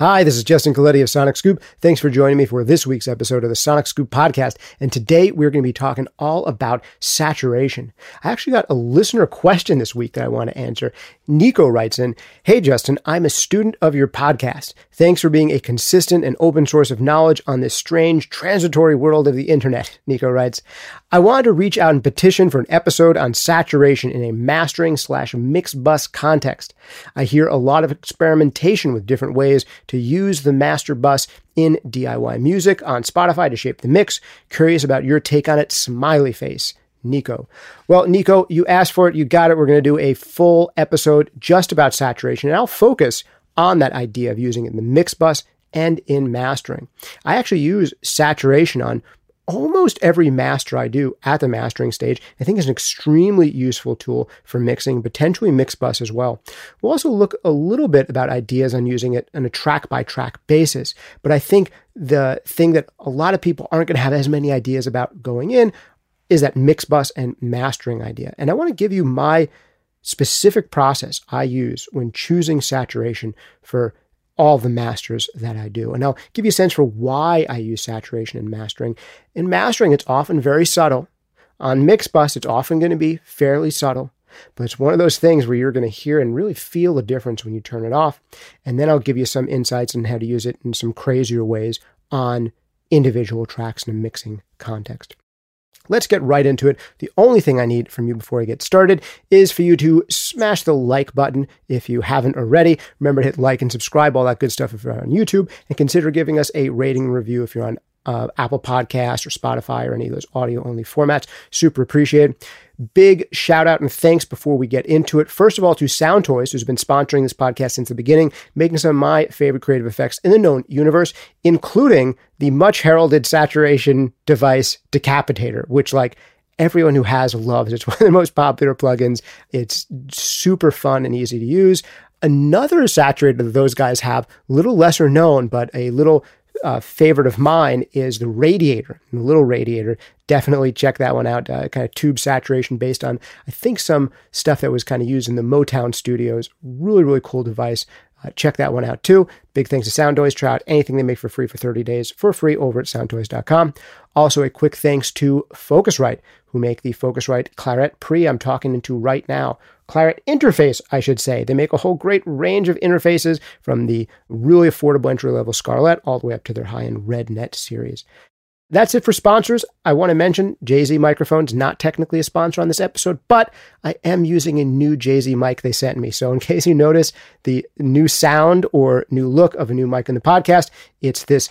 Hi, this is Justin Coletti of Sonic Scoop. Thanks for joining me for this week's episode of the Sonic Scoop podcast. And today we're going to be talking all about saturation. I actually got a listener question this week that I want to answer. Nico writes in, "Hey Justin, I'm a student of your podcast. Thanks for being a consistent and open source of knowledge on this strange, transitory world of the internet." Nico writes, "I wanted to reach out and petition for an episode on saturation in a mastering/mix bus context. I hear a lot of experimentation with different ways to use the master bus in DIY music on Spotify to shape the mix. Curious about your take on it, smiley face. Nico." Well, Nico, you asked for it. You got it. We're going to do a full episode just about saturation, and I'll focus on that idea of using it in the mix bus and in mastering. I actually use saturation on almost every master I do at the mastering stage. I think it's an extremely useful tool for mixing, potentially mix bus as well. We'll also look a little bit about ideas on using it on a track-by-track basis. But I think the thing that a lot of people aren't going to have as many ideas about going in is that mix bus and mastering idea. And I want to give you my specific process I use when choosing saturation for all the masters that I do. And I'll give you a sense for why I use saturation in mastering. In mastering, it's often very subtle. On mix bus, it's often going to be fairly subtle. But it's one of those things where you're going to hear and really feel the difference when you turn it off. And then I'll give you some insights on how to use it in some crazier ways on individual tracks in a mixing context. Let's get right into it. The only thing I need from you before I get started is for you to smash the like button if you haven't already. Remember to hit like and subscribe, all that good stuff if you're on YouTube, and consider giving us a rating and review if you're on Apple Podcasts or Spotify or any of those audio-only formats. Super appreciated. Big shout out and thanks before we get into it. First of all, to Soundtoys, who's been sponsoring this podcast since the beginning, making some of my favorite creative effects in the known universe, including the much heralded saturation device Decapitator, which everyone who has loves. It's one of the most popular plugins. It's super fun and easy to use. Another saturator that those guys have, a little lesser known, but a little favorite of mine is the Radiator, the little Radiator. Definitely check that one out. Kind of tube saturation based on, I think, some stuff that was kind of used in the Motown studios. Really, really cool device. Check that one out too. Big thanks to Soundtoys. Try out anything they make for free for 30 days for free over at soundtoys.com. Also, a quick thanks to Focusrite, who make the Focusrite Claret Pre I'm talking into right now. Claret interface, I should say. They make a whole great range of interfaces from the really affordable entry-level Scarlett all the way up to their high-end RedNet series. That's it for sponsors. I want to mention JZ Microphones, not technically a sponsor on this episode, but I am using a new JZ mic they sent me. So in case you notice the new sound or new look of a new mic in the podcast, it's this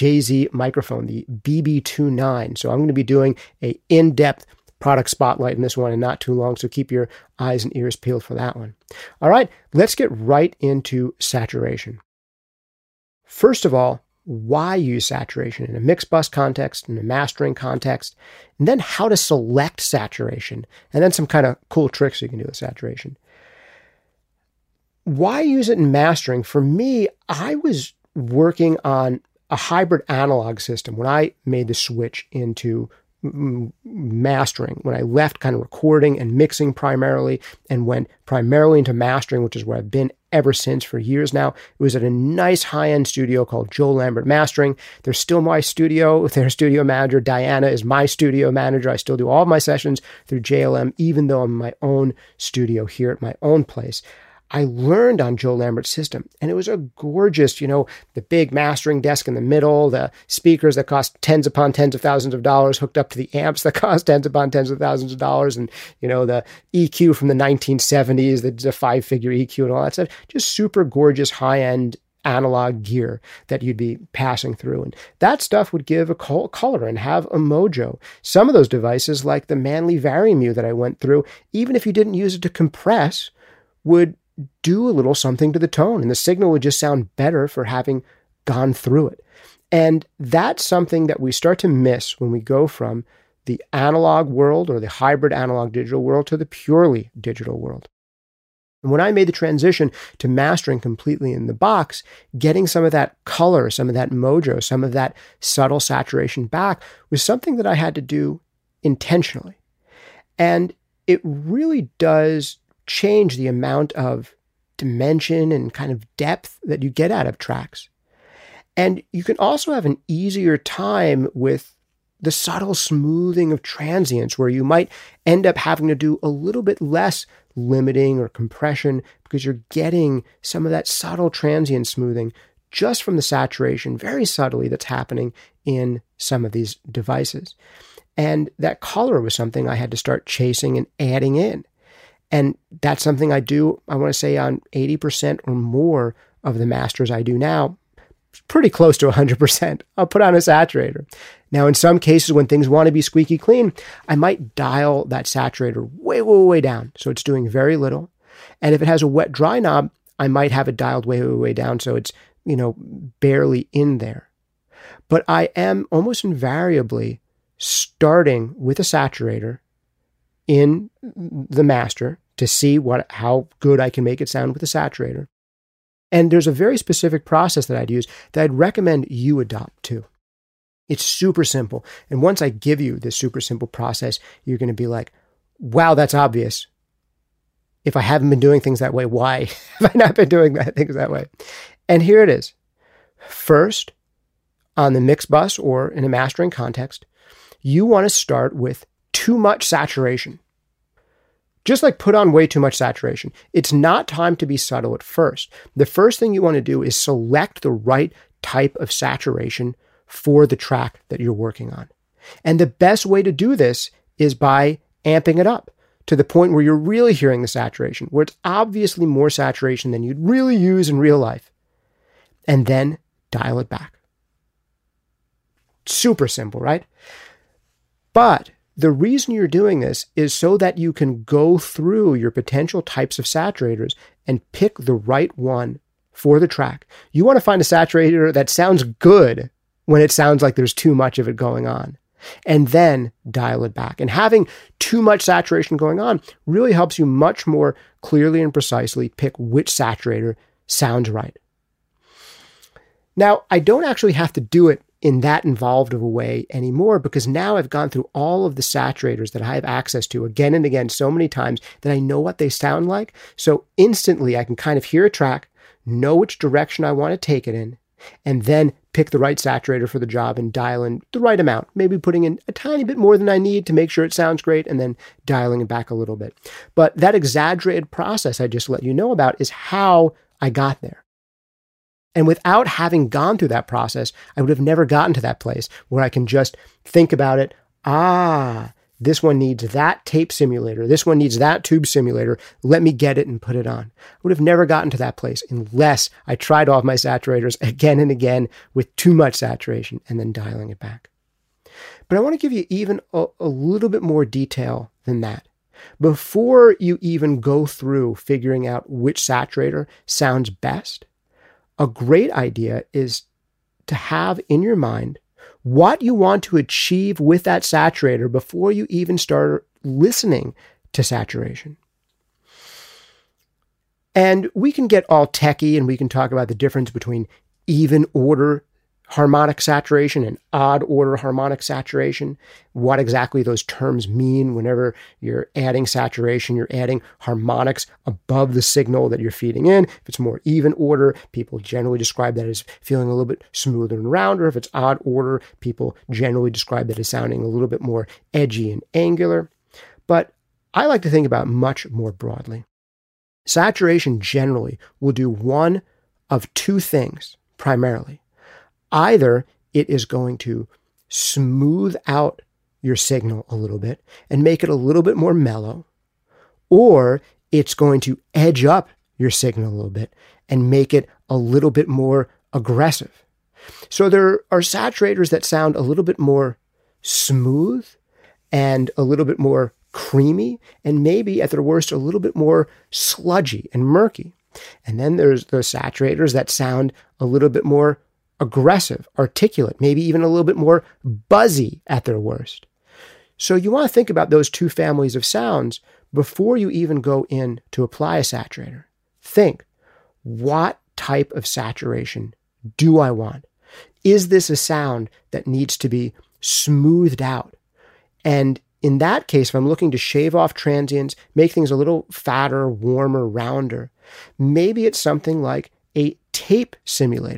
JZ microphone, the BB29. So I'm going to be doing a in-depth product spotlight in this one and not too long, so keep your eyes and ears peeled for that one. All right, let's get right into saturation. First of all, why use saturation in a mix bus context, in a mastering context, and then how to select saturation, and then some kind of cool tricks you can do with saturation. Why use it in mastering? For me, I was working on a hybrid analog system when I made the switch into mastering, when I left kind of recording and mixing primarily and went primarily into mastering, which is where I've been ever since for years now. It was at a nice high-end studio called Joe Lambert Mastering. They're still my studio. Their studio manager, Diana, is my studio manager. I still do all of my sessions through JLM, even though I'm in my own studio here at my own place. I learned on Joe Lambert's system, and it was a gorgeous, the big mastering desk in the middle, the speakers that cost tens upon tens of thousands of dollars hooked up to the amps that cost tens upon tens of thousands of dollars, and, the EQ from the 1970s, the 5-figure EQ and all that stuff. Just super gorgeous, high-end analog gear that you'd be passing through. And that stuff would give a color and have a mojo. Some of those devices, like the Manley Vari-Mu that I went through, even if you didn't use it to compress, would do a little something to the tone, and the signal would just sound better for having gone through it. And that's something that we start to miss when we go from the analog world or the hybrid analog digital world to the purely digital world. And when I made the transition to mastering completely in the box, getting some of that color, some of that mojo, some of that subtle saturation back was something that I had to do intentionally. And it really does change the amount of dimension and kind of depth that you get out of tracks. And you can also have an easier time with the subtle smoothing of transients, where you might end up having to do a little bit less limiting or compression because you're getting some of that subtle transient smoothing just from the saturation, very subtly, that's happening in some of these devices. And that color was something I had to start chasing and adding in. And that's something I do, I want to say, on 80% or more of the masters I do now, pretty close to 100%. I'll put on a saturator. Now, in some cases, when things want to be squeaky clean, I might dial that saturator way, way, way down, so it's doing very little. And if it has a wet dry knob, I might have it dialed way, way, way down, so it's, barely in there. But I am almost invariably starting with a saturator in the master to see how good I can make it sound with a saturator. And there's a very specific process that I'd use that I'd recommend you adopt too. It's super simple. And once I give you this super simple process, you're going to be like, wow, that's obvious. If I haven't been doing things that way, why have I not been doing things that way? And here it is. First, on the mix bus or in a mastering context, you want to start with too much saturation. Just like put on way too much saturation. It's not time to be subtle at first. The first thing you want to do is select the right type of saturation for the track that you're working on. And the best way to do this is by amping it up to the point where you're really hearing the saturation, where it's obviously more saturation than you'd really use in real life. And then dial it back. Super simple, right? But the reason you're doing this is so that you can go through your potential types of saturators and pick the right one for the track. You want to find a saturator that sounds good when it sounds like there's too much of it going on, and then dial it back. And having too much saturation going on really helps you much more clearly and precisely pick which saturator sounds right. Now, I don't actually have to do it in that involved of a way anymore, because now I've gone through all of the saturators that I have access to again and again so many times that I know what they sound like. So instantly I can kind of hear a track, know which direction I want to take it in, and then pick the right saturator for the job and dial in the right amount, maybe putting in a tiny bit more than I need to make sure it sounds great, and then dialing it back a little bit. But that exaggerated process I just let you know about is how I got there. And without having gone through that process, I would have never gotten to that place where I can just think about it. This one needs that tape simulator. This one needs that tube simulator. Let me get it and put it on. I would have never gotten to that place unless I tried all of my saturators again and again with too much saturation and then dialing it back. But I want to give you even a little bit more detail than that. Before you even go through figuring out which saturator sounds best, a great idea is to have in your mind what you want to achieve with that saturator before you even start listening to saturation. And we can get all techie and we can talk about the difference between even order harmonic saturation and odd order harmonic saturation, what exactly those terms mean. Whenever you're adding saturation, you're adding harmonics above the signal that you're feeding in. If it's more even order, people generally describe that as feeling a little bit smoother and rounder. If it's odd order, people generally describe that as sounding a little bit more edgy and angular. But I like to think about much more broadly. Saturation generally will do one of two things primarily. Either it is going to smooth out your signal a little bit and make it a little bit more mellow, or it's going to edge up your signal a little bit and make it a little bit more aggressive. So there are saturators that sound a little bit more smooth and a little bit more creamy, and maybe at their worst a little bit more sludgy and murky. And then there's those saturators that sound a little bit more aggressive, articulate, maybe even a little bit more buzzy at their worst. So you want to think about those two families of sounds before you even go in to apply a saturator. Think, what type of saturation do I want? Is this a sound that needs to be smoothed out? And in that case, if I'm looking to shave off transients, make things a little fatter, warmer, rounder, maybe it's something like a tape simulator.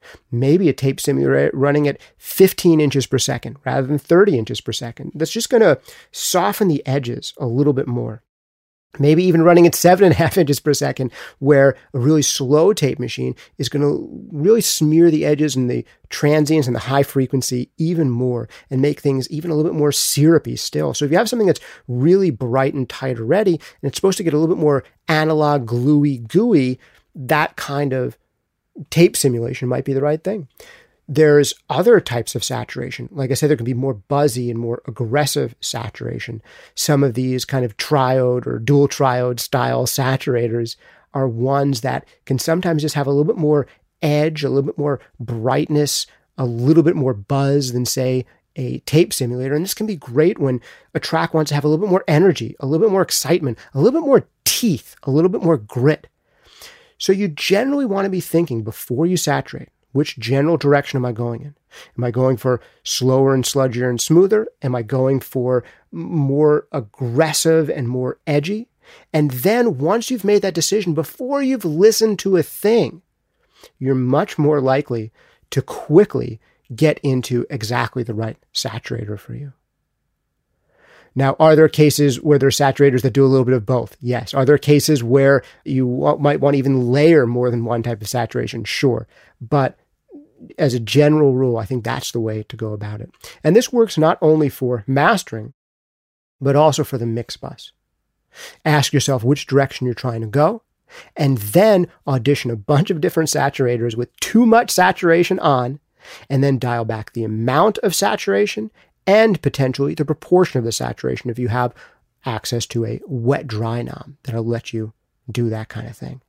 Maybe a tape simulator running at 15 inches per second rather than 30 inches per second. That's just going to soften the edges a little bit more. Maybe even running at 7.5 inches per second, where a really slow tape machine is going to really smear the edges and the transients and the high frequency even more and make things even a little bit more syrupy still. So if you have something that's really bright and tight already, and it's supposed to get a little bit more analog, gluey, gooey, that kind of tape simulation might be the right thing. There's other types of saturation. Like I said, there can be more buzzy and more aggressive saturation. Some of these kind of triode or dual triode style saturators are ones that can sometimes just have a little bit more edge, a little bit more brightness, a little bit more buzz than, say, a tape simulator. And this can be great when a track wants to have a little bit more energy, a little bit more excitement, a little bit more teeth, a little bit more grit. So you generally want to be thinking before you saturate, which general direction am I going in? Am I going for slower and sludgier and smoother? Am I going for more aggressive and more edgy? And then once you've made that decision, before you've listened to a thing, you're much more likely to quickly get into exactly the right saturator for you. Now, are there cases where there are saturators that do a little bit of both? Yes. Are there cases where you might want to even layer more than one type of saturation? Sure. But as a general rule, I think that's the way to go about it. And this works not only for mastering, but also for the mix bus. Ask yourself which direction you're trying to go, and then audition a bunch of different saturators with too much saturation on, and then dial back the amount of saturation and potentially the proportion of the saturation if you have access to a wet-dry knob that'll let you do that kind of thing.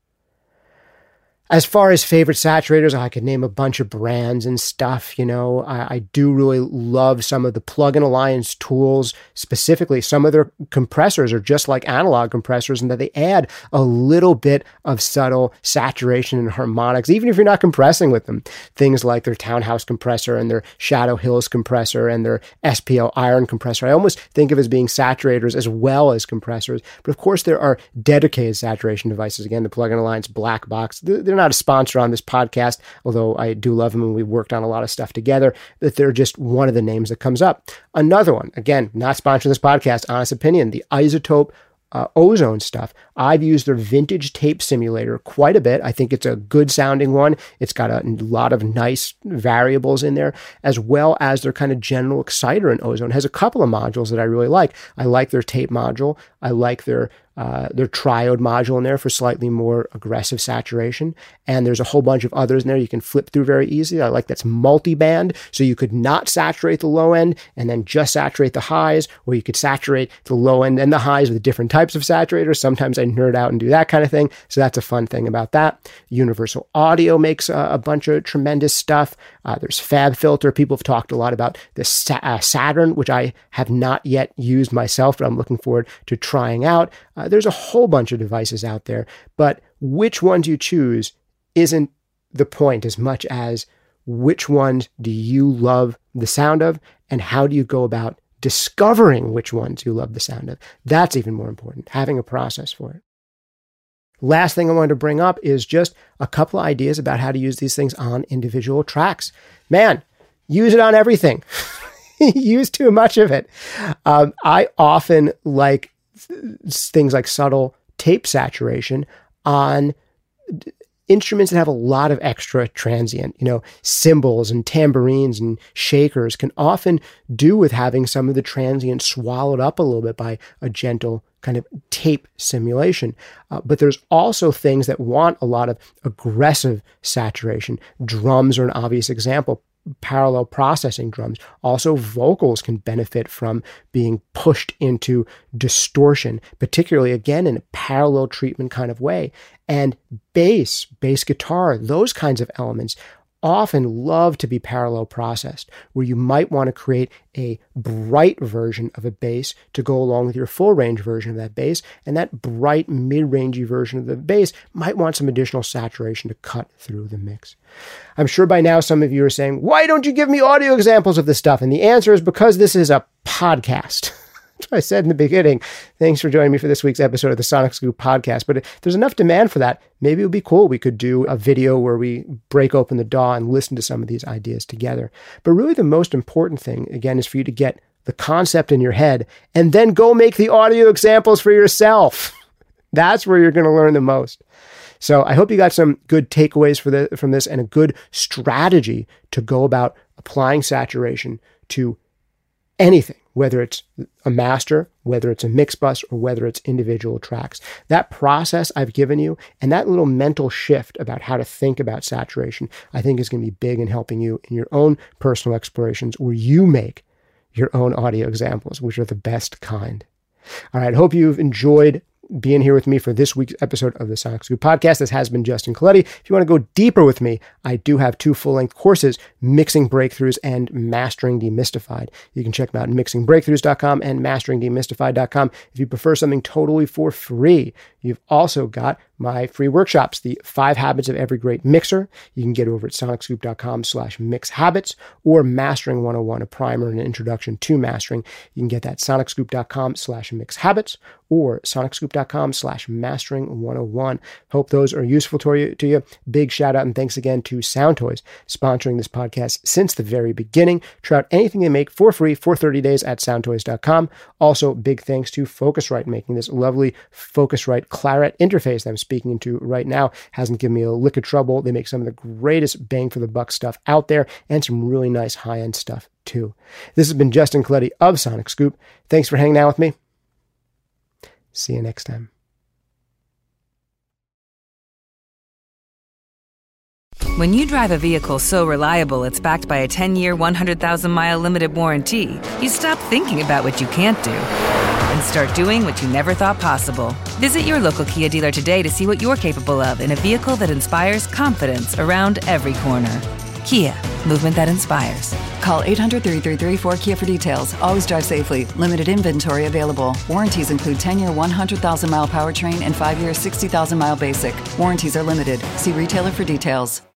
As far as favorite saturators, I could name a bunch of brands and stuff. You know, I do really love some of the Plug-in Alliance tools. Specifically, some of their compressors are just like analog compressors in that they add a little bit of subtle saturation and harmonics, even if you're not compressing with them. Things like their Townhouse compressor and their Shadow Hills compressor and their SPL Iron compressor. I almost think of as being saturators as well as compressors. But of course, there are dedicated saturation devices. Again, the Plug-in Alliance Black Box. They're not a sponsor on this podcast, although I do love them and we've worked on a lot of stuff together, but they're just one of the names that comes up. Another one, again, not sponsoring this podcast, honest opinion, the iZotope Ozone stuff. I've used their vintage tape simulator quite a bit. I think it's a good sounding one. It's got a lot of nice variables in there, as well as their kind of general exciter in Ozone. It has a couple of modules that I really like. I like their tape module. I like their triode module in there for slightly more aggressive saturation. And there's a whole bunch of others in there you can flip through very easily. I like that's multi-band, so you could not saturate the low end and then just saturate the highs, or you could saturate the low end and the highs with different types of saturators. Sometimes I nerd out and do that kind of thing. So that's a fun thing about that. Universal Audio makes a bunch of tremendous stuff. There's FabFilter. People have talked a lot about the Saturn, which I have not yet used myself, but I'm looking forward to trying out. There's a whole bunch of devices out there, but which ones you choose isn't the point as much as which ones do you love the sound of and how do you go about discovering which ones you love the sound of. That's even more important, having a process for it. Last thing I wanted to bring up is just a couple of ideas about how to use these things on individual tracks. Man, use it on everything. Use too much of it. I often like things like subtle tape saturation on instruments that have a lot of extra transient, cymbals and tambourines and shakers can often do with having some of the transient swallowed up a little bit by a gentle kind of tape simulation. But there's also things that want a lot of aggressive saturation. Drums are an obvious example. Parallel processing drums. Also, vocals can benefit from being pushed into distortion, particularly, again, in a parallel treatment kind of way. And bass guitar, those kinds of elements often love to be parallel processed, where you might want to create a bright version of a bass to go along with your full range version of that bass, and that bright mid-rangey version of the bass might want some additional saturation to cut through the mix. I'm sure by now some of you are saying, why don't you give me audio examples of this stuff? And the answer is because this is a podcast. what I said in the beginning. Thanks for joining me for this week's episode of the Sonic Scoop podcast. But if there's enough demand for that, maybe it would be cool. We could do a video where we break open the DAW and listen to some of these ideas together. But really the most important thing, again, is for you to get the concept in your head and then go make the audio examples for yourself. That's where you're going to learn the most. So I hope you got some good takeaways from this and a good strategy to go about applying saturation to anything, whether it's a master, whether it's a mix bus, or whether it's individual tracks. That process I've given you and that little mental shift about how to think about saturation, I think is going to be big in helping you in your own personal explorations where you make your own audio examples, which are the best kind. All right, I hope you've enjoyed being here with me for this week's episode of the Sonic Scoop podcast. This has been Justin Colletti. If you want to go deeper with me, I do have 2 full-length courses, Mixing Breakthroughs and Mastering Demystified. You can check them out at mixingbreakthroughs.com and masteringdemystified.com. If you prefer something totally for free, you've also got my free workshops, the 5 Habits of Every Great Mixer. You can get over at sonicscoop.com/mixhabits, or Mastering 101, a primer and an introduction to mastering. You can get that sonicscoop.com/mixhabits or sonicscoop.com/mastering101. Hope those are useful to you. Big shout out and thanks again to Soundtoys, sponsoring this podcast since the very beginning. Try out anything they make for free for 30 days at soundtoys.com. Also, big thanks to Focusrite, making this lovely Focusrite Claret interface that I'm speaking into right now. Hasn't given me a lick of trouble. They make some of the greatest bang for the buck stuff out there and some really nice high-end stuff too. This has been Justin Colletti of Sonic Scoop. Thanks for hanging out with me. See you next time. When you drive a vehicle so reliable it's backed by a 10-year, 100,000-mile limited warranty, you stop thinking about what you can't do and start doing what you never thought possible. Visit your local Kia dealer today to see what you're capable of in a vehicle that inspires confidence around every corner. Kia, movement that inspires. Call 800-333-4KIA for details. Always drive safely. Limited inventory available. Warranties include 10-year 100,000-mile powertrain and 5-year 60,000-mile basic. Warranties are limited. See retailer for details.